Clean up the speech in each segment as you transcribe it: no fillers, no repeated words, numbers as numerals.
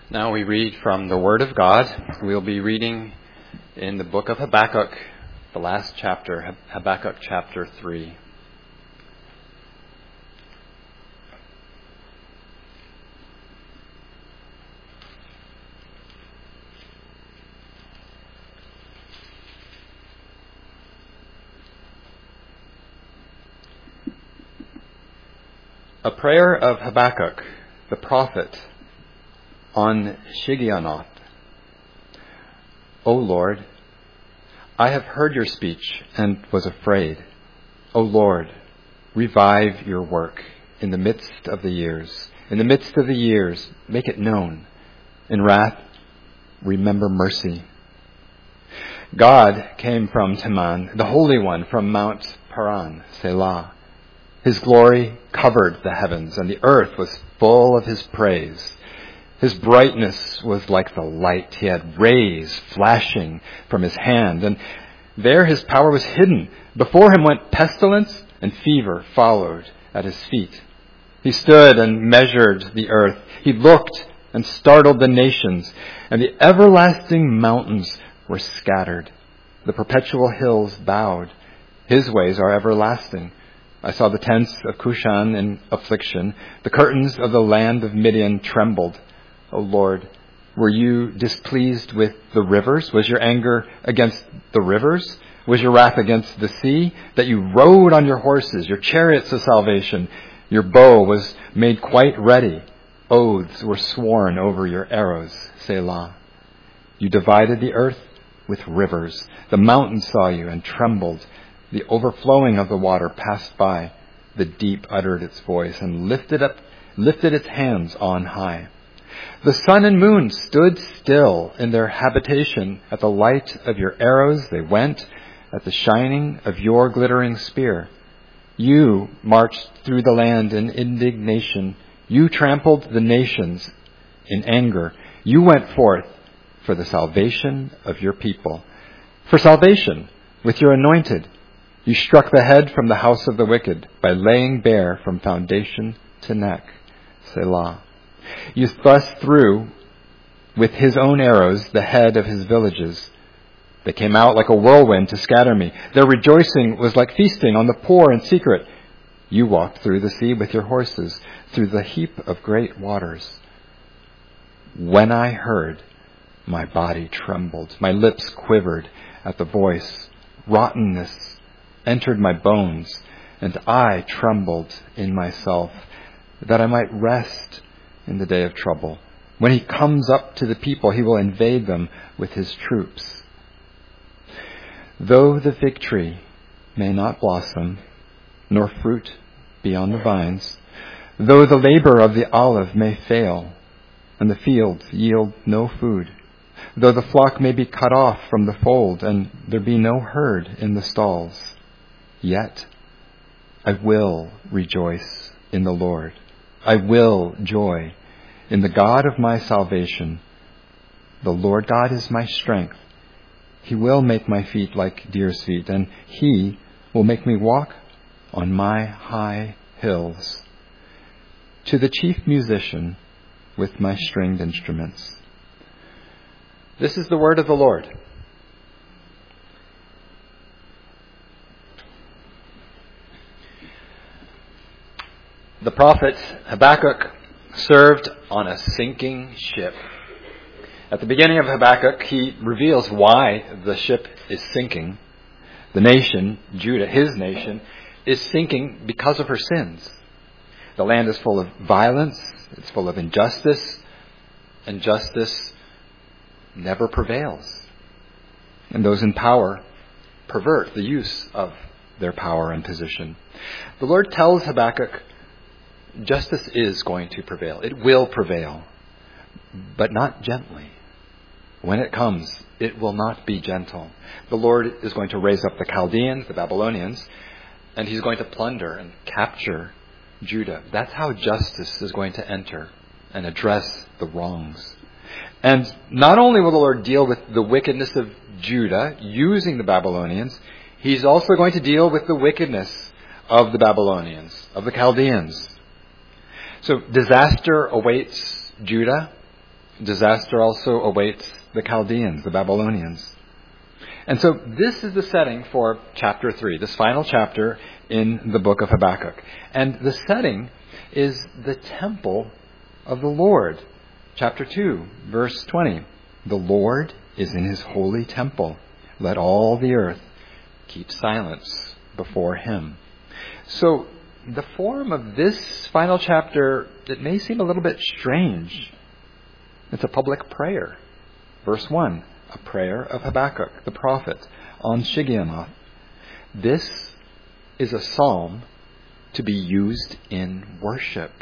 Now we read from the Word of God. We'll be reading in the book of Habakkuk, the last chapter, Habakkuk chapter 3. A prayer of Habakkuk, the prophet, on Shigionoth. O Lord, I have heard your speech and was afraid. O Lord, revive your work in the midst of the years. In the midst of the years, make it known. In wrath, remember mercy. God came from Teman, the Holy One from Mount Paran, Selah. His glory covered the heavens, and the earth was full of his praise. His brightness was like the light. He had rays flashing from his hand, and there his power was hidden. Before him went pestilence, and fever followed at his feet. He stood and measured the earth. He looked and startled the nations, and the everlasting mountains were scattered. The perpetual hills bowed. His ways are everlasting. I saw the tents of Cushan in affliction. The curtains of the land of Midian trembled. O Lord, were you displeased with the rivers? Was your anger against the rivers? Was your wrath against the sea? That you rode on your horses, your chariots of salvation. Your bow was made quite ready. Oaths were sworn over your arrows, Selah. You divided the earth with rivers. The mountains saw you and trembled. The overflowing of the water passed by. The deep uttered its voice and lifted its hands on high. The sun and moon stood still in their habitation. At the light of your arrows they went, at the shining of your glittering spear. You marched through the land in indignation. You trampled the nations in anger. You went forth for the salvation of your people. For salvation with your anointed. You struck the head from the house of the wicked by laying bare from foundation to neck. Selah. You thrust through with his own arrows the head of his villages. They came out like a whirlwind to scatter me. Their rejoicing was like feasting on the poor in secret. You walked through the sea with your horses, through the heap of great waters. When I heard, my body trembled. My lips quivered at the voice. Rottenness entered my bones, and I trembled in myself, that I might rest in the day of trouble. When he comes up to the people, he will invade them with his troops. Though the fig tree may not blossom, nor fruit be on the vines, though the labor of the olive may fail, and the fields yield no food, though the flock may be cut off from the fold, and there be no herd in the stalls, yet I will rejoice in the Lord. I will joy in the God of my salvation. The Lord God is my strength. He will make my feet like deer's feet, and he will make me walk on my high hills. To the chief musician with my stringed instruments. This is the word of the Lord. The prophet Habakkuk served on a sinking ship. At the beginning of Habakkuk, he reveals why the ship is sinking. The nation, Judah, his nation, is sinking because of her sins. The land is full of violence. It's full of injustice. And justice never prevails. And those in power pervert the use of their power and position. The Lord tells Habakkuk, justice is going to prevail. It will prevail, but not gently. When it comes, it will not be gentle. The Lord is going to raise up the Chaldeans, the Babylonians, and he's going to plunder and capture Judah. That's how justice is going to enter and address the wrongs. And not only will the Lord deal with the wickedness of Judah using the Babylonians, he's also going to deal with the wickedness of the Babylonians, of the Chaldeans. So disaster awaits Judah, Disaster also awaits the Chaldeans, the Babylonians. And so this is the setting for chapter 3, this final chapter in the book of Habakkuk. And the setting is the temple of the Lord. Chapter 2, verse 20. The Lord is in his holy temple. Let all the earth keep silence before him. So the form of this final chapter, it may seem a little bit strange. It's a public prayer. Verse 1, a prayer of Habakkuk, the prophet, on Shigionoth. This is a psalm to be used in worship.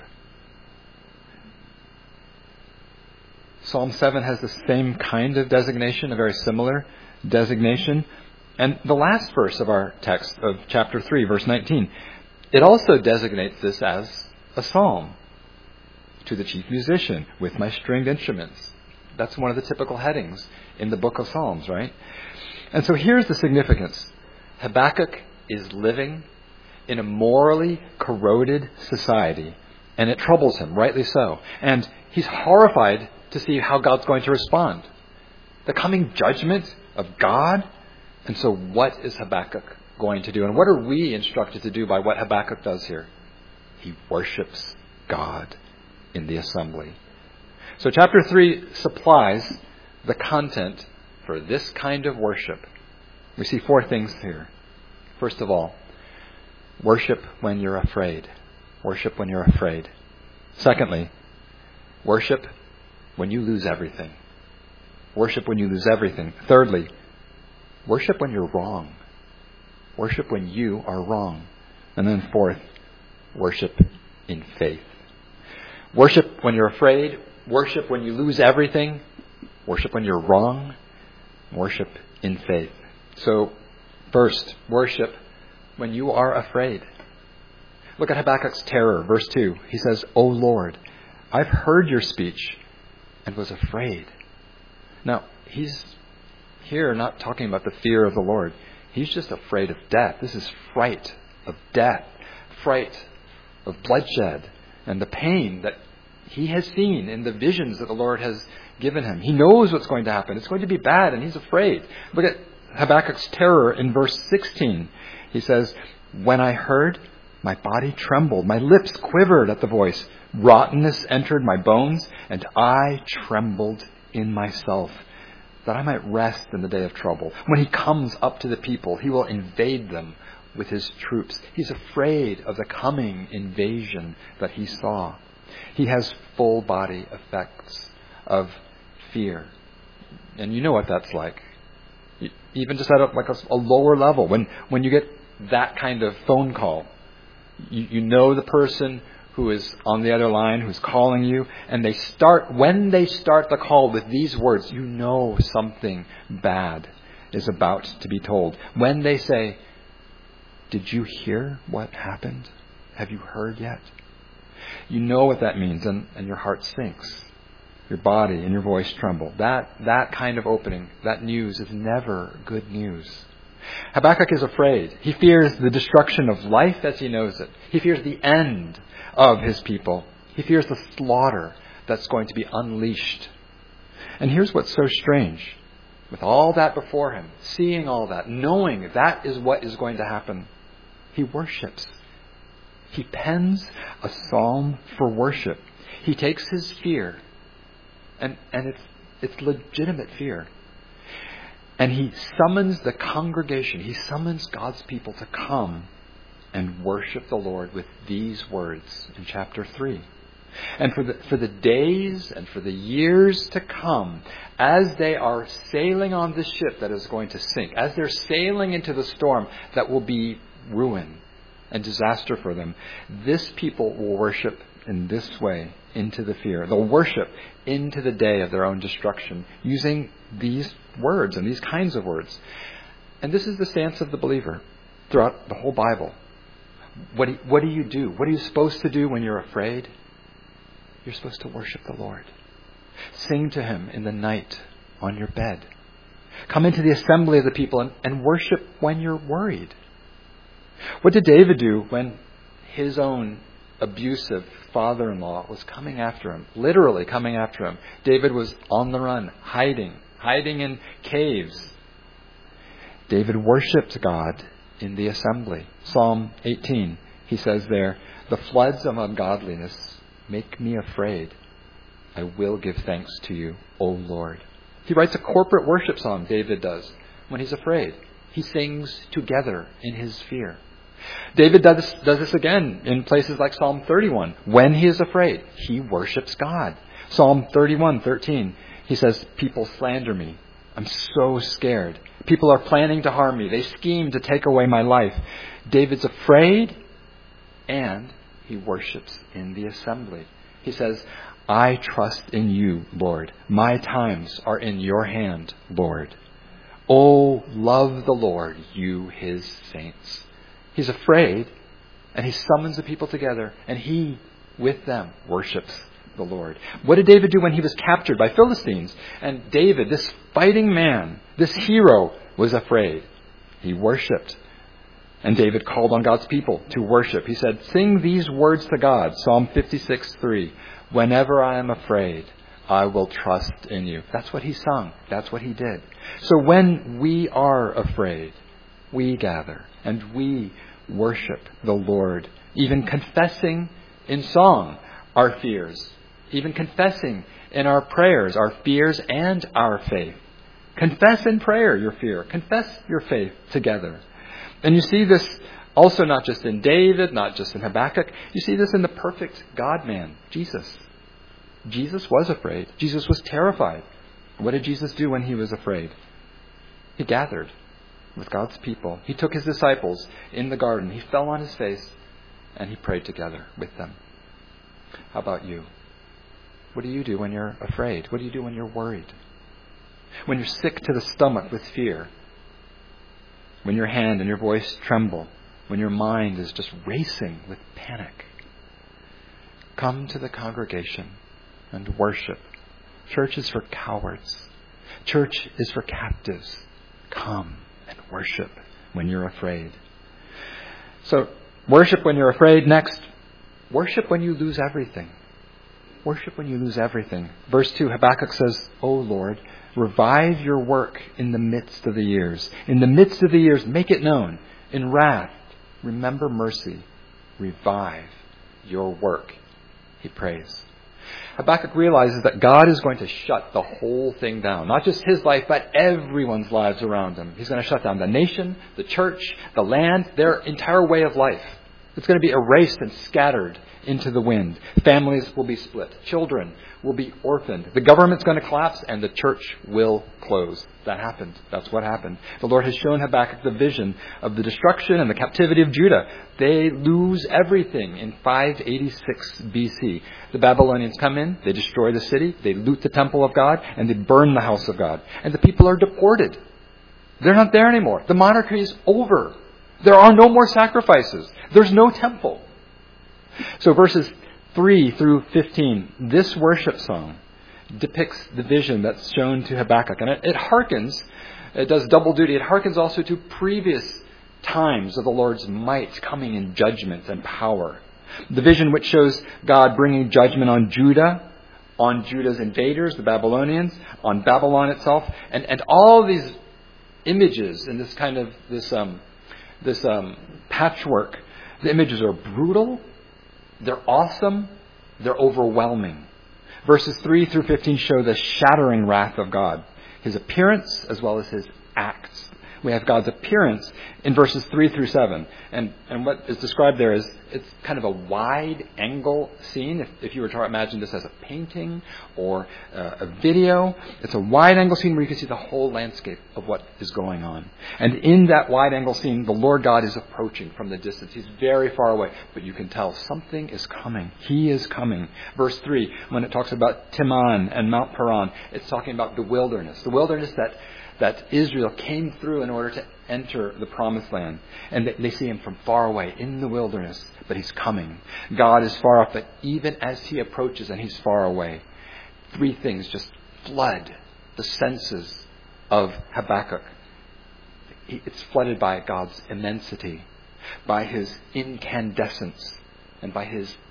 Psalm 7 has the same kind of designation, a very similar designation. And the last verse of our text of chapter 3, verse 19, it also designates this as a psalm. To the chief musician with my stringed instruments. That's one of the typical headings in the book of Psalms, right? And so here's the significance. Habakkuk is living in a morally corroded society, and it troubles him, rightly so. And he's horrified to see how God's going to respond. The coming judgment of God. And so what is Habakkuk going to do? And what are we instructed to do by what Habakkuk does here? He worships God in the assembly. So chapter 3 supplies the content for this kind of worship. We see 4 things here. First of all, worship when you're afraid. Worship when you're afraid. Secondly, worship when you lose everything. Worship when you lose everything. Thirdly, worship when you're wrong. Worship when you are wrong. And then fourth, worship in faith. Worship when you're afraid. Worship when you lose everything. Worship when you're wrong. Worship in faith. So, first, worship when you are afraid. Look at Habakkuk's terror. Verse 2. He says, O Lord, I've heard your speech and was afraid. Now, he's here not talking about the fear of the Lord. He's just afraid of death. This is fright of death. Fright of bloodshed. And the pain that he has seen in the visions that the Lord has given him. He knows what's going to happen. It's going to be bad, and he's afraid. Look at Habakkuk's terror in verse 16. He says, When I heard, my body trembled. My lips quivered at the voice. Rottenness entered my bones, and I trembled in myself, that I might rest in the day of trouble. When he comes up to the people, he will invade them with his troops. He's afraid of the coming invasion that he saw. He has full body effects of fear. And you know what that's like. Even just at a lower level. When you get that kind of phone call, you know the person who is on the other line, who's calling you, and when they start the call with these words, you know something bad is about to be told. When they say, Did you hear what happened? Have you heard yet? You know what that means, and your heart sinks. Your body and your voice tremble. That kind of opening, that news is never good news. Habakkuk is afraid. He fears the destruction of life as he knows it. He fears the end of his people. He fears the slaughter that's going to be unleashed. And here's what's so strange. With all that before him, seeing all that, knowing that is what is going to happen, he worships. He pens a psalm for worship. He takes his fear, and it's legitimate fear, and he summons the congregation. He summons God's people to come and worship the Lord with these words in chapter 3. And for the days and for the years to come, as they are sailing on this ship that is going to sink, as they're sailing into the storm that will be ruin and disaster for them, this people will worship in this way into the fear. They'll worship into the day of their own destruction using these words and these kinds of words. And this is the stance of the believer throughout the whole Bible. What do you do? What are you supposed to do when you're afraid? You're supposed to worship the Lord. Sing to him in the night on your bed. Come into the assembly of the people and worship when you're worried. What did David do when his own abusive father-in-law was coming after him, literally coming after him. David was on the run, hiding in caves. David worshipped God in the assembly. Psalm 18, he says there, "The floods of ungodliness make me afraid. I will give thanks to you, O Lord." He writes a corporate worship song, David does, when he's afraid. He sings together in his fear. David does this again in places like Psalm 31. When he is afraid, he worships God. Psalm 31:13, he says, "People slander me. I'm so scared. People are planning to harm me. They scheme to take away my life." David's afraid, and he worships in the assembly. He says, "I trust in you, Lord. My times are in your hand, Lord. Oh, love the Lord, you his saints." He's afraid, and he summons the people together, and he, with them, worships the Lord. What did David do when he was captured by Philistines? And David, this fighting man, this hero, was afraid. He worshipped. And David called on God's people to worship. He said, "Sing these words to God." Psalm 56:3. "Whenever I am afraid, I will trust in you." That's what he sung. That's what he did. So when we are afraid, we gather and we worship the Lord, even confessing in song our fears, even confessing in our prayers our fears and our faith. Confess in prayer your fear. Confess your faith together. And you see this also not just in David, not just in Habakkuk. You see this in the perfect God-man, Jesus. Jesus was afraid. Jesus was terrified. What did Jesus do when he was afraid? He gathered with God's people. He took his disciples in the garden. He fell on his face and he prayed together with them. How about you? What do you do when you're afraid? What do you do when you're worried? When you're sick to the stomach with fear? When your hand and your voice tremble? When your mind is just racing with panic? Come to the congregation and worship. Church is for cowards. Church is for captives. Come and worship when you're afraid. So, worship when you're afraid. Next, worship when you lose everything. Worship when you lose everything. Verse 2, Habakkuk says, "O Lord, revive your work in the midst of the years. In the midst of the years, make it known. In wrath, remember mercy. Revive your work," he prays. Habakkuk realizes that God is going to shut the whole thing down. Not just his life, but everyone's lives around him. He's going to shut down the nation, the church, the land, their entire way of life. It's going to be erased and scattered into the wind. Families will be split. Children will be orphaned. The government's going to collapse and the church will close. That happened. That's what happened. The Lord has shown Habakkuk the vision of the destruction and the captivity of Judah. They lose everything in 586 BC. The Babylonians come in, they destroy the city, they loot the temple of God, and they burn the house of God. And the people are deported. They're not there anymore. The monarchy is over. There are no more sacrifices. There's no temple. So verses 3 through 15, this worship song depicts the vision that's shown to Habakkuk. And it does double duty. It harkens also to previous times of the Lord's might coming in judgment and power. The vision which shows God bringing judgment on Judah, on Judah's invaders, the Babylonians, on Babylon itself, and all these images in this kind of this patchwork. The images are brutal, they're awesome, they're overwhelming. Verses 3 through 15 show the shattering wrath of God, his appearance as well as his acts. We have God's appearance in verses 3 through 7. And what is described there is it's kind of a wide angle scene. If you were to imagine this as a painting or a video, it's a wide angle scene where you can see the whole landscape of what is going on. And in that wide angle scene, the Lord God is approaching from the distance. He's very far away, but you can tell something is coming. He is coming. Verse 3, when it talks about Teman and Mount Paran, it's talking about the wilderness that Israel came through in order to enter the promised land. And they see him from far away in the wilderness, but he's coming. God is far off, but even as he approaches and he's far away, three things just flood the senses of Habakkuk. It's flooded by God's immensity, by his incandescence, and by his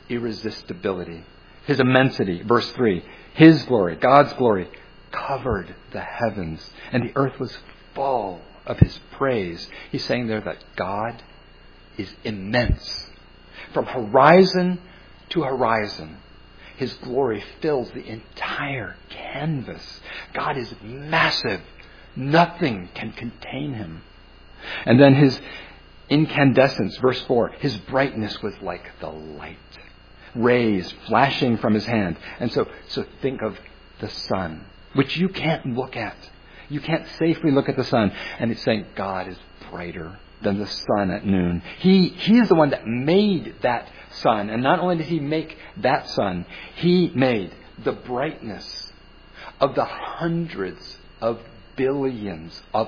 irresistibility, His immensity. Verse 3, His glory, God's glory, covered the heavens, and the earth was full of His praise. He's saying there that God is immense. From horizon to horizon, His glory fills the entire canvas. God is massive. Nothing can contain Him. And then His incandescence, verse 4, His brightness was like the light. Rays flashing from His hand. And so think of the sun, which you can't look at. You can't safely look at the sun. And it's saying God is brighter than the sun at noon. He is the one that made that sun. And not only did He make that sun, He made the brightness of the hundreds of billions of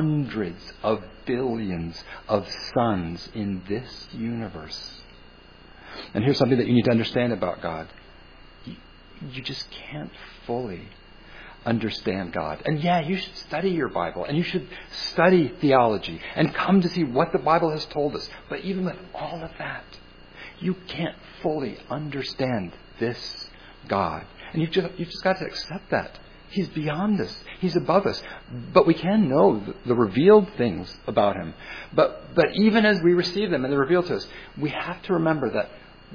suns in this universe. And here's something that you need to understand about God. You just can't fully understand God. And yeah, you should study your Bible, and you should study theology and come to see what the Bible has told us. But even with all of that, you can't fully understand this God. And you've just got to accept that. He's beyond us. He's above us. But we can know the revealed things about Him. But even as we receive them and they're revealed to us, we have to remember that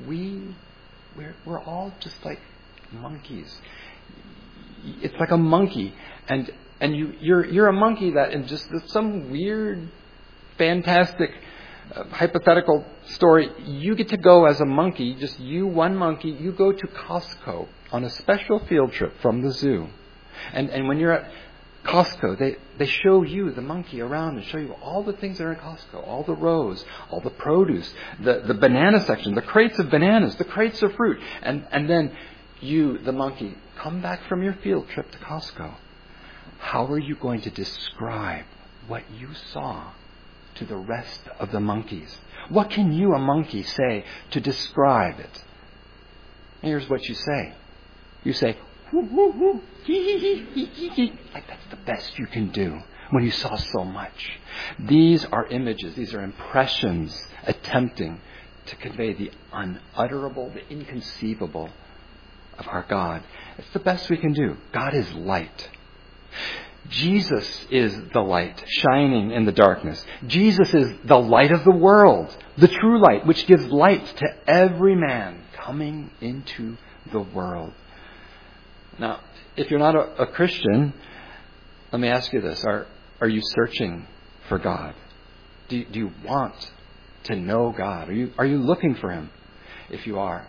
we're all just like monkeys. It's like a monkey, and you're a monkey that in just some weird, fantastic, hypothetical story, you get to go as a monkey, just you, one monkey, you go to Costco on a special field trip from the zoo. And when you're at Costco, they show you the monkey around and show you all the things that are in Costco, all the rows, all the produce, the banana section, the crates of bananas, the crates of fruit. And then you, the monkey, come back from your field trip to Costco. How are you going to describe what you saw to the rest of the monkeys? What can you, a monkey, say to describe it? Here's what you say. You say, whoo, whoo, whoo, hee, hee, hee, hee, hee. Like that's the best you can do when you saw so much. These are images, these are impressions attempting to convey the unutterable, the inconceivable of our God. It's the best we can do. God is light. Jesus is the light shining in the darkness. Jesus is the light of the world, the true light, which gives light to every man coming into the world. Now, if you're not a Christian, let me ask you this. Are you searching for God? Do you want to know God? Are you looking for Him? If you are,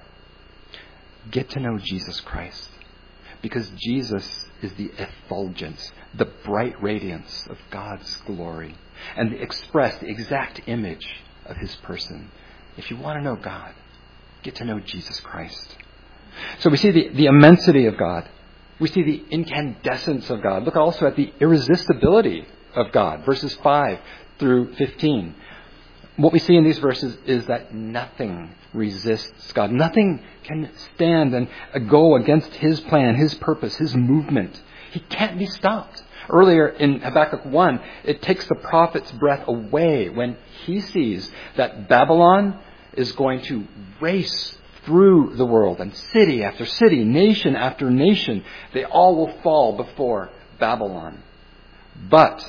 get to know Jesus Christ. Because Jesus is the effulgence, the bright radiance of God's glory, and the exact image of His person. If you want to know God, get to know Jesus Christ. So we see the immensity of God. We see the incandescence of God. Look also at the irresistibility of God. Verses 5 through 15. What we see in these verses is that nothing resists God. Nothing can stand and go against His plan, His purpose, His movement. He can't be stopped. Earlier in Habakkuk 1, it takes the prophet's breath away when he sees that Babylon is going to race through the world, and city after city, nation after nation, they all will fall before Babylon. But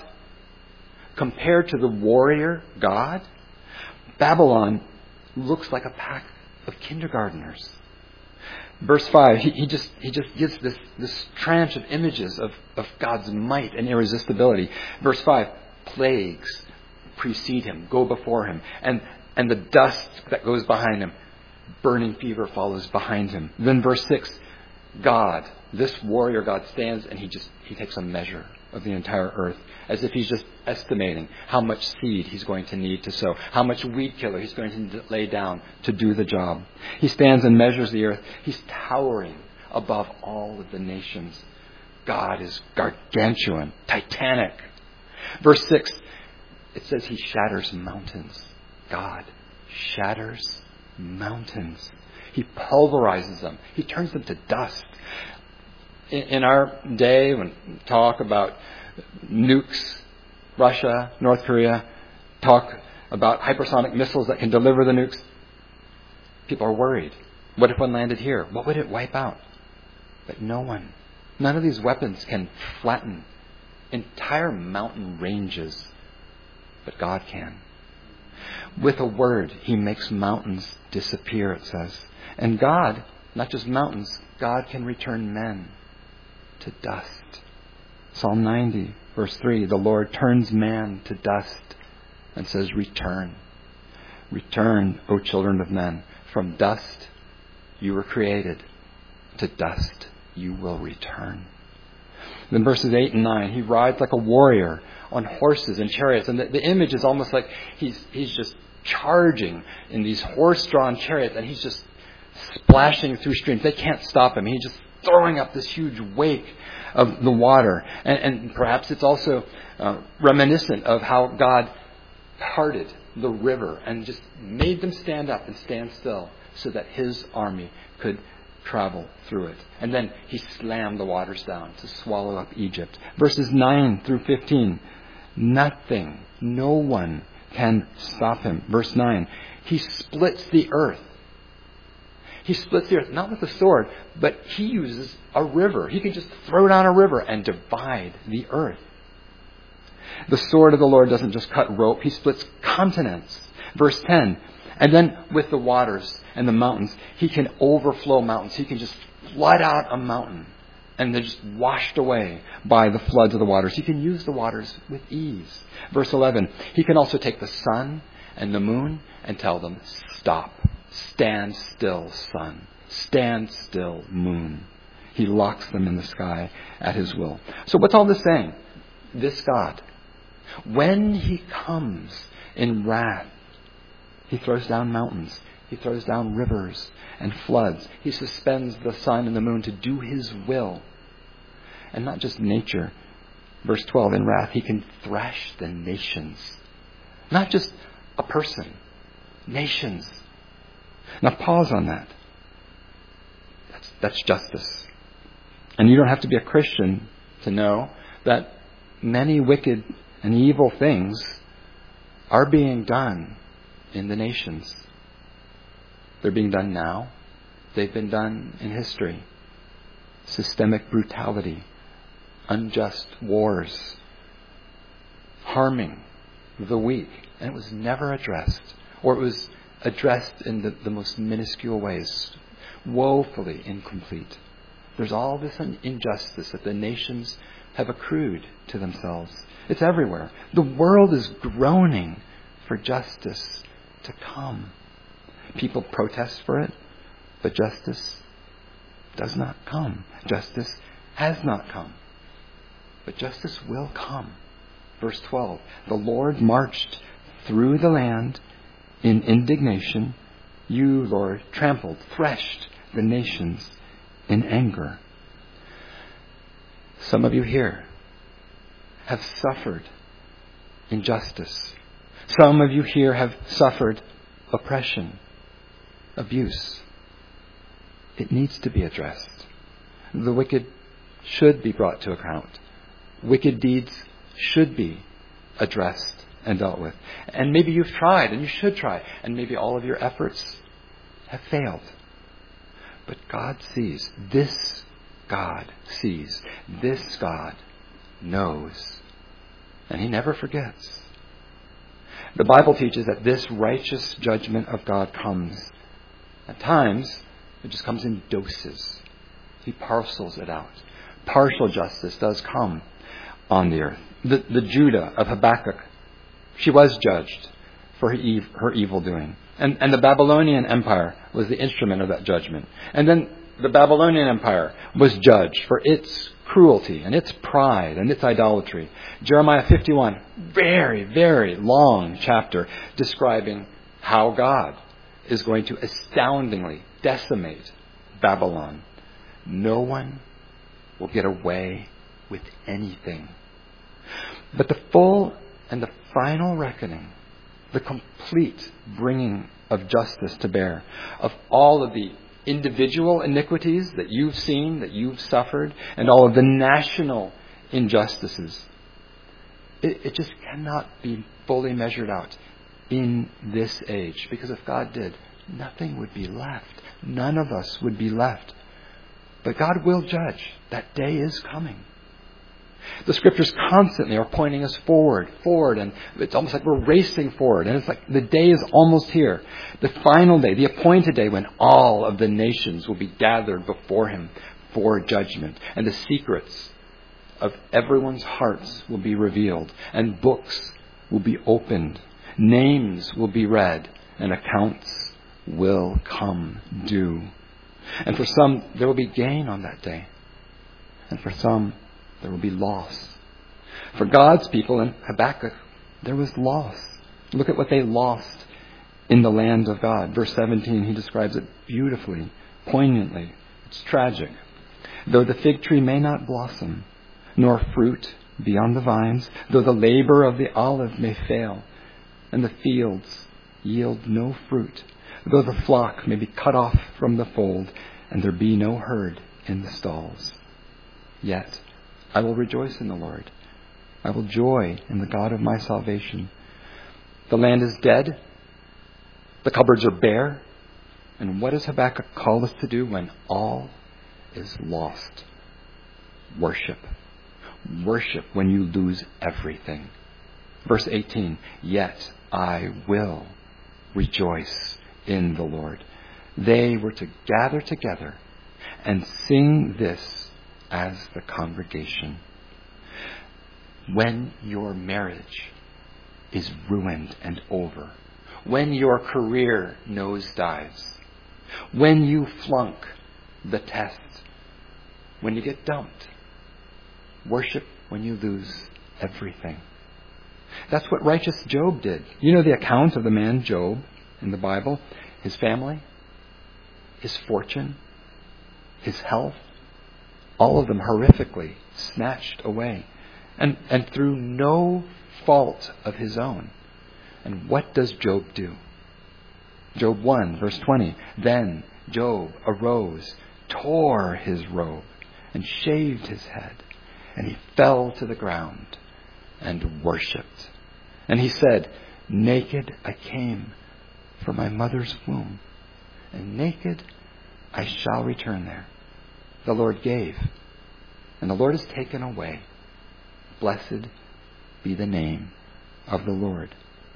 compared to the warrior God, Babylon looks like a pack of kindergartners. Verse 5, he just gives this tranche of images of God's might and irresistibility. Verse 5, plagues precede Him, go before Him, and the dust that goes behind Him, burning fever follows behind Him. Then verse 6, God, this warrior God stands and he takes a measure of the entire earth, as if He's just estimating how much seed He's going to need to sow, how much weed killer He's going to lay down to do the job. He stands and measures the earth. He's towering above all of the nations. God is gargantuan, titanic. Verse 6, it says He shatters mountains. God shatters mountains. He pulverizes them. He turns them to dust. In our day, when we talk about nukes, Russia, North Korea, talk about hypersonic missiles that can deliver the nukes, people are worried. What if one landed here? What would it wipe out? But none of these weapons can flatten entire mountain ranges, but God can. With a word, He makes mountains disappear, it says. And God, not just mountains, God can return men to dust. Psalm 90, verse 3, the Lord turns man to dust and says, return. Return, O children of men. From dust you were created. To dust you will return. Then verses 8 and 9, He rides like a warrior on horses and chariots. And the image is almost like he's just charging in these horse-drawn chariots, and He's just splashing through streams. They can't stop Him. He's just throwing up this huge wake of the water. And perhaps it's also reminiscent of how God parted the river and just made them stand up and stand still so that His army could travel through it. And then He slammed the waters down to swallow up Egypt. Verses 9 through 15. Nothing, no one can stop Him. Verse 9. He splits the earth. He splits the earth, not with a sword, but He uses a river. He can just throw down a river and divide the earth. The sword of the Lord doesn't just cut rope. He splits continents. Verse 10. And then with the waters and the mountains, He can overflow mountains. He can just flood out a mountain and they're just washed away by the floods of the waters. He can use the waters with ease. Verse 11. He can also take the sun and the moon and tell them, stop. Stand still, sun. Stand still, moon. He locks them in the sky at His will. So what's all this saying? This God, when He comes in wrath, He throws down mountains. He throws down rivers and floods. He suspends the sun and the moon to do His will. And not just nature. Verse 12, in wrath, He can thrash the nations. Not just a person. Nations. Now pause on that. That's justice. And you don't have to be a Christian to know that many wicked and evil things are being done in the nations. They're being done now. They've been done in history. Systemic brutality, unjust wars, harming the weak. And it was never addressed. Or it was addressed in the most minuscule ways, woefully incomplete. There's all this injustice that the nations have accrued to themselves. It's everywhere. The world is groaning for justice to come. People protest for it, but justice does not come. Justice has not come. But justice will come. Verse 12, the Lord marched through the land in indignation. You, Lord, trampled, threshed the nations in anger. Some of you here have suffered injustice. Some of you here have suffered oppression, abuse. It needs to be addressed. The wicked should be brought to account. Wicked deeds should be addressed and dealt with. And maybe you've tried, and you should try, and maybe all of your efforts have failed. But God sees. This God sees. This God knows. And He never forgets. The Bible teaches that this righteous judgment of God comes. At times, it just comes in doses. He parcels it out. Partial justice does come on the earth. The Judah of Habakkuk, she was judged for her evil doing. And the Babylonian Empire was the instrument of that judgment. And then the Babylonian Empire was judged for its cruelty and its pride and its idolatry. Jeremiah 51, very, very long chapter describing how God is going to astoundingly decimate Babylon. No one will get away with anything. But the full and the final reckoning, the complete bringing of justice to bear, of all of the individual iniquities that you've seen, that you've suffered, and all of the national injustices, it just cannot be fully measured out in this age. Because if God did, nothing would be left. None of us would be left. But God will judge. That day is coming. The Scriptures constantly are pointing us forward, and it's almost like we're racing forward. And it's like the day is almost here. The final day, the appointed day when all of the nations will be gathered before Him for judgment. And the secrets of everyone's hearts will be revealed. And books will be opened. Names will be read. And accounts will come due. And for some, there will be gain on that day. And for some, there will be loss. For God's people in Habakkuk, there was loss. Look at what they lost in the land of God. Verse 17, he describes it beautifully, poignantly. It's tragic. Though the fig tree may not blossom, nor fruit be on the vines, though the labor of the olive may fail, and the fields yield no fruit, though the flock may be cut off from the fold, and there be no herd in the stalls, yet I will rejoice in the Lord. I will joy in the God of my salvation. The land is dead. The cupboards are bare. And what does Habakkuk call us to do when all is lost? Worship. Worship when you lose everything. Verse 18, yet I will rejoice in the Lord. They were to gather together and sing this as the congregation. When your marriage is ruined and over, when your career nosedives, when you flunk the test, when you get dumped, worship when you lose everything. That's what righteous Job did. You know the account of the man Job in the Bible? His family, his fortune, his health, all of them horrifically snatched away. And through no fault of his own. And what does Job do? Job 1, verse 20. Then Job arose, tore his robe, and shaved his head. And he fell to the ground and worshipped. And he said, naked I came from my mother's womb, and naked I shall return there. The Lord gave, and the Lord has taken away. Blessed be the name of the Lord.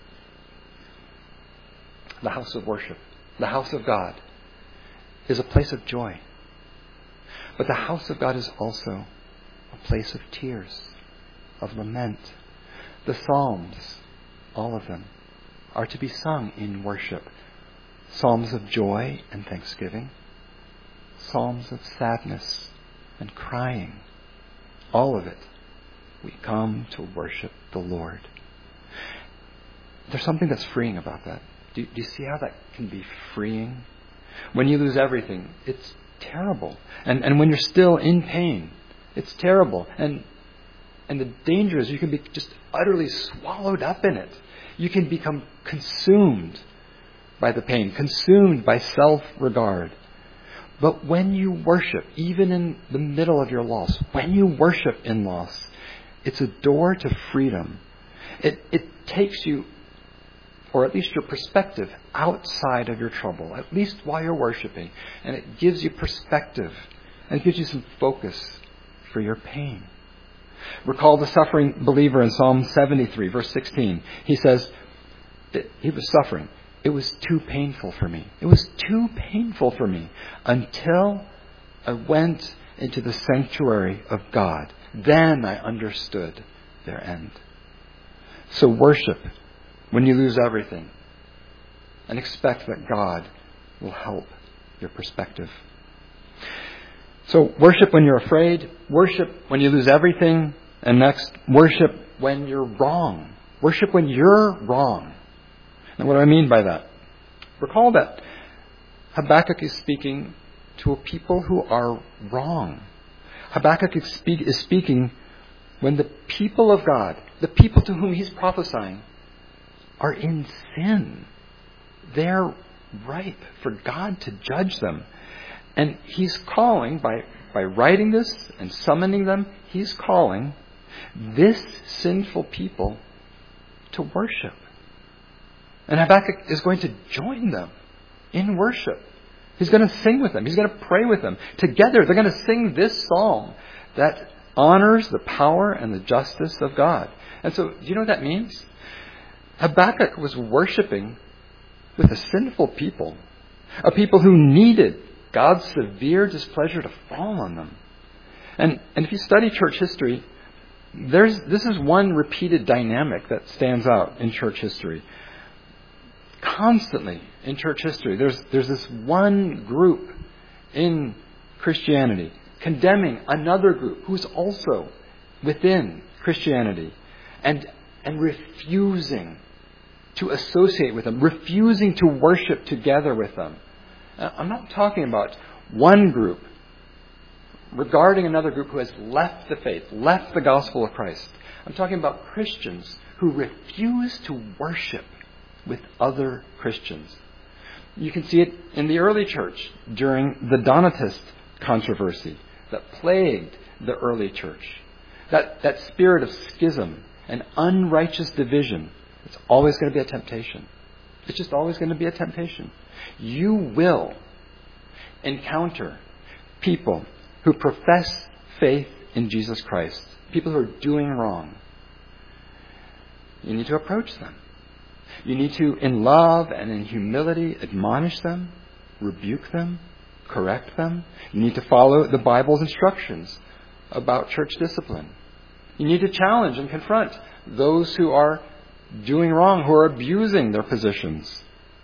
The house of worship, the house of God, is a place of joy. But the house of God is also a place of tears, of lament. The Psalms, all of them, are to be sung in worship. Psalms of joy and thanksgiving. Psalms of sadness and crying. All of it. We come to worship the Lord. There's something that's freeing about that. Do you see how that can be freeing? When you lose everything, it's terrible. And when you're still in pain, it's terrible. And the danger is you can be just utterly swallowed up in it. You can become consumed by the pain, consumed by self-regard. But when you worship, even in the middle of your loss, when you worship in loss, it's a door to freedom. It takes you, or at least your perspective, outside of your trouble, at least while you're worshiping. And it gives you perspective, and it gives you some focus for your pain. Recall the suffering believer in Psalm 73, verse 16. He says, he was suffering. It was too painful for me. It was too painful for me until I went into the sanctuary of God. Then I understood their end. So worship when you lose everything, and expect that God will help your perspective. So worship when you're afraid, worship when you lose everything, and next, worship when you're wrong. Worship when you're wrong. And what do I mean by that? Recall that Habakkuk is speaking to a people who are wrong. Habakkuk is speaking when the people of God, the people to whom he's prophesying, are in sin. They're ripe for God to judge them. And he's calling, by writing this and summoning them, he's calling this sinful people to worship. And Habakkuk is going to join them in worship. He's going to sing with them. He's going to pray with them. Together, they're going to sing this psalm that honors the power and the justice of God. And so, do you know what that means? Habakkuk was worshiping with a sinful people, a people who needed God's severe displeasure to fall on them. And if you study church history, this is one repeated dynamic that stands out in church history. Constantly in church history, there's this one group in Christianity condemning another group who's also within Christianity and refusing to associate with them, refusing to worship together with them. I'm not talking about one group regarding another group who has left the faith, left the gospel of Christ. I'm talking about Christians who refuse to worship with other Christians. You can see it in the early church during the Donatist controversy that plagued the early church. That spirit of schism and unrighteous division, it's always going to be a temptation. It's just always going to be a temptation. You will encounter people who profess faith in Jesus Christ, people who are doing wrong. You need to approach them. You need to, in love and in humility, admonish them, rebuke them, correct them. You need to follow the Bible's instructions about church discipline. You need to challenge and confront those who are doing wrong, who are abusing their positions.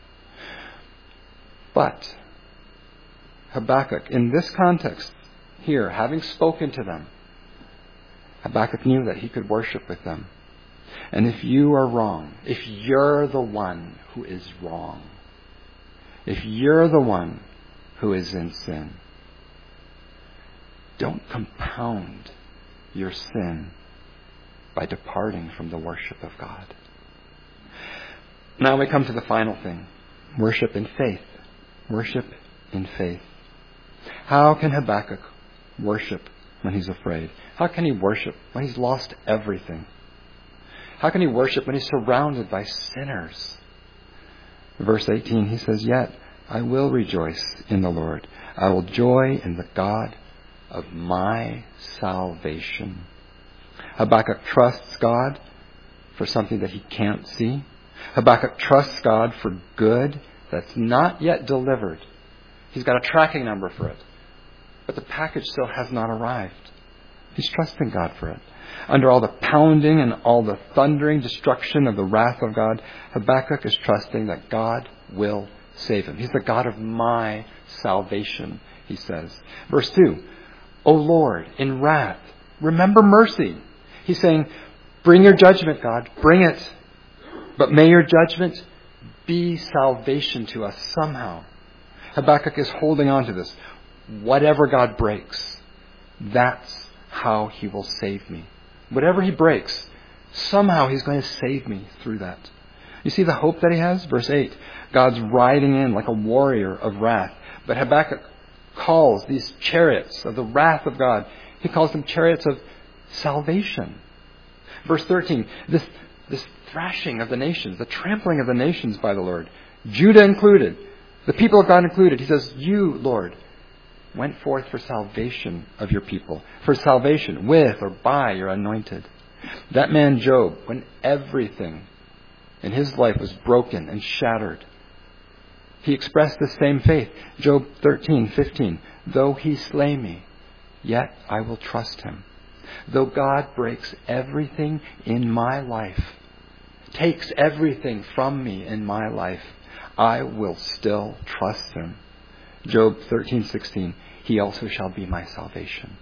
But Habakkuk, in this context here, having spoken to them, Habakkuk knew that he could worship with them. And if you are wrong, if you're the one who is wrong, if you're the one who is in sin, don't compound your sin by departing from the worship of God. Now we come to the final thing. Worship in faith. Worship in faith. How can Habakkuk worship when he's afraid? How can he worship when he's lost everything? How can he worship when he's surrounded by sinners? Verse 18, he says, "Yet I will rejoice in the Lord. I will joy in the God of my salvation." Habakkuk trusts God for something that he can't see. Habakkuk trusts God for good that's not yet delivered. He's got a tracking number for it, but the package still has not arrived. He's trusting God for it. Under all the pounding and all the thundering destruction of the wrath of God, Habakkuk is trusting that God will save him. He's the God of my salvation, he says. Verse 2, "O Lord, in wrath, remember mercy." He's saying, bring your judgment, God, bring it. But may your judgment be salvation to us somehow. Habakkuk is holding on to this. Whatever God breaks, that's how he will save me. Whatever he breaks, somehow he's going to save me through that. You see the hope that he has? Verse 8, God's riding in like a warrior of wrath. But Habakkuk calls these chariots of the wrath of God, he calls them chariots of salvation. Verse 13, this thrashing of the nations, the trampling of the nations by the Lord, Judah included, the people of God included. He says, you, Lord, went forth for salvation of your people, for salvation with or by your anointed. That man Job, when everything in his life was broken and shattered, he expressed the same faith. Job 13:15, "Though he slay me, yet I will trust him. Though God breaks everything in my life, takes everything from me in my life, I will still trust him." Job 13:16, "He also shall be my salvation."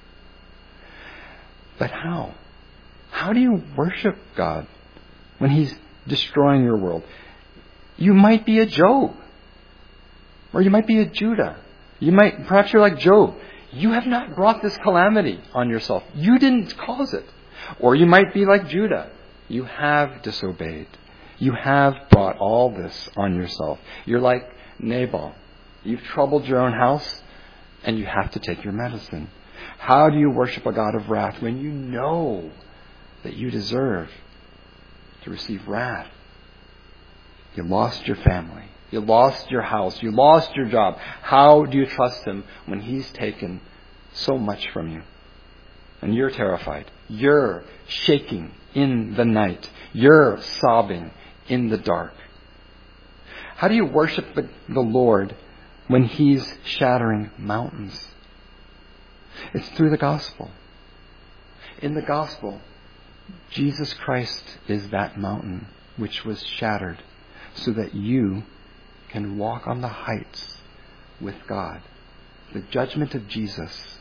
But how? How do you worship God when he's destroying your world? You might be a Job. Or you might be a Judah. Perhaps you're like Job. You have not brought this calamity on yourself. You didn't cause it. Or you might be like Judah. You have disobeyed. You have brought all this on yourself. You're like Nabal. You've troubled your own house, and you have to take your medicine. How do you worship a God of wrath when you know that you deserve to receive wrath? You lost your family. You lost your house. You lost your job. How do you trust Him when He's taken so much from you? And you're terrified. You're shaking in the night. You're sobbing in the dark. How do you worship the Lord when He's shattering mountains? It's through the gospel. In the gospel, Jesus Christ is that mountain which was shattered so that you can walk on the heights with God. The judgment of Jesus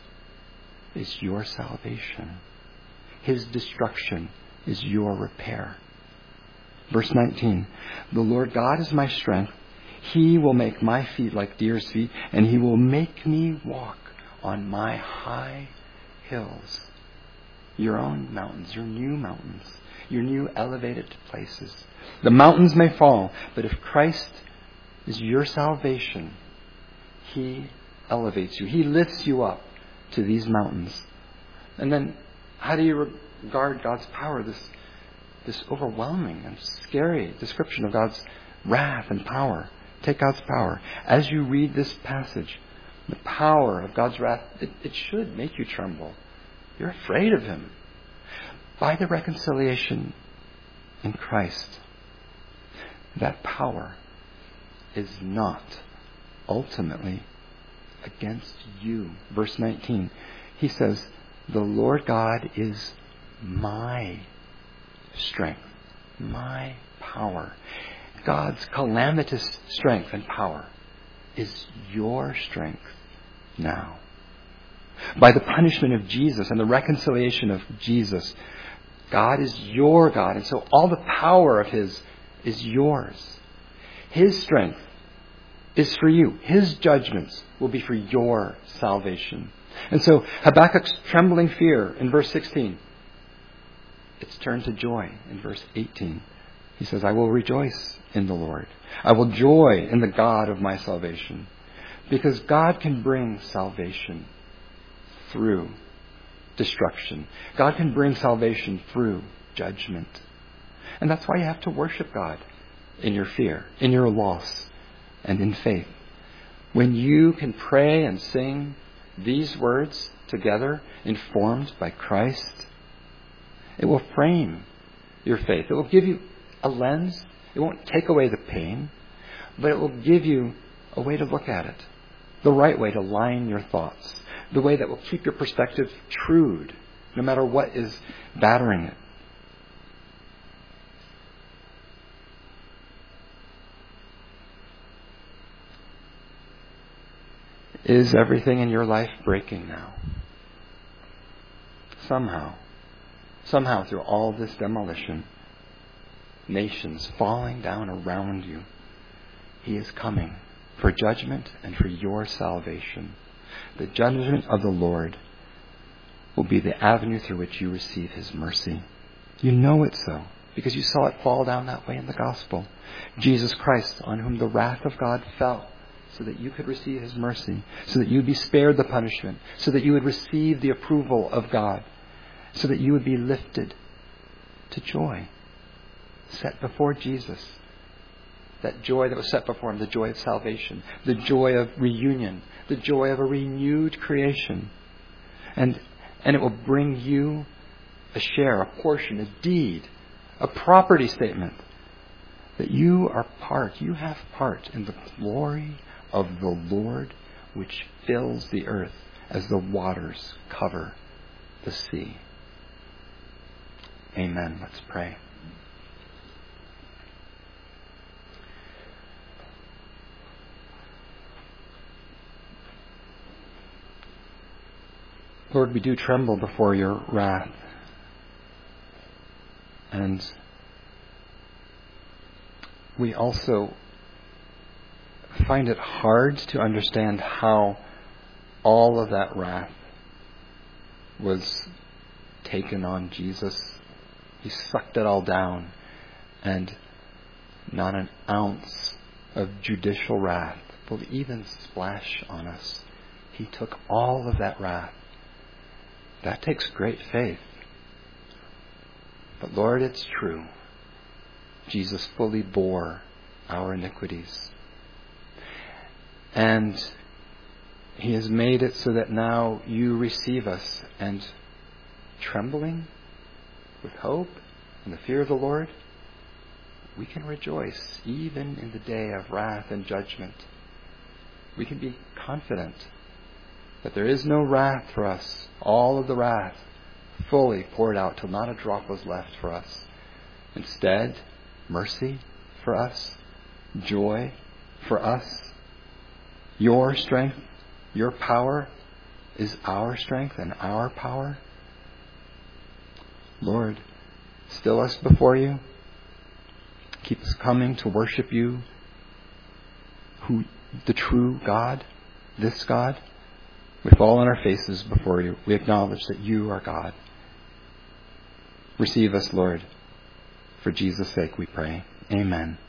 is your salvation. His destruction is your repair. Verse 19, the Lord God is my strength. He will make my feet like deer's feet, and He will make me walk on my high hills. Your own mountains, your new mountains, your new elevated places. The mountains may fall, but if Christ is your salvation, He elevates you. He lifts you up to these mountains. And then, how do you regard God's power? This overwhelming and scary description of God's wrath and power. Take God's power. As you read this passage, the power of God's wrath, it should make you tremble. You're afraid of Him. By the reconciliation in Christ, that power is not ultimately against you. Verse 19, he says, the Lord God is my strength, my power. God's calamitous strength and power is your strength now. By the punishment of Jesus and the reconciliation of Jesus, God is your God. And so all the power of His is yours. His strength is for you. His judgments will be for your salvation. And so Habakkuk's trembling fear in verse 16, it's turned to joy in verse 18. He says, I will rejoice in the Lord. I will joy in the God of my salvation. Because God can bring salvation through destruction. God can bring salvation through judgment. And that's why you have to worship God in your fear, in your loss, and in faith. When you can pray and sing these words together, informed by Christ, it will frame your faith. It will give you a lens. It won't take away the pain, but it will give you a way to look at it, the right way to line your thoughts, the way that will keep your perspective trued, no matter what is battering it. Is everything in your life breaking now? Somehow through all this demolition, nations falling down around you, He is coming for judgment and for your salvation. The judgment of the Lord will be the avenue through which you receive His mercy. You know it so, because you saw it fall down that way in the gospel. Jesus Christ, on whom the wrath of God fell, so that you could receive His mercy, so that you would be spared the punishment, so that you would receive the approval of God, so that you would be lifted to joy set before Jesus. That joy that was set before Him, the joy of salvation, the joy of reunion, the joy of a renewed creation. And it will bring you a share, a portion, a deed, a property statement, that you have part in the glory of the Lord, which fills the earth as the waters cover the sea. Amen. Let's pray. Lord, we do tremble before your wrath. And we also find it hard to understand how all of that wrath was taken on Jesus. He sucked it all down, and not an ounce of judicial wrath will even splash on us. He took all of that wrath. That takes great faith. But Lord, it's true. Jesus fully bore our iniquities. And He has made it so that now you receive us, and trembling with hope and the fear of the Lord, we can rejoice even in the day of wrath and judgment. We can be confident that there is no wrath for us. All of the wrath fully poured out till not a drop was left for us. Instead, mercy for us, joy for us. Your strength, your power is our strength and our power. Lord, still us before you. Keep us coming to worship you, who the true God, this God. We fall on our faces before you. We acknowledge that you are God. Receive us, Lord. For Jesus' sake we pray. Amen.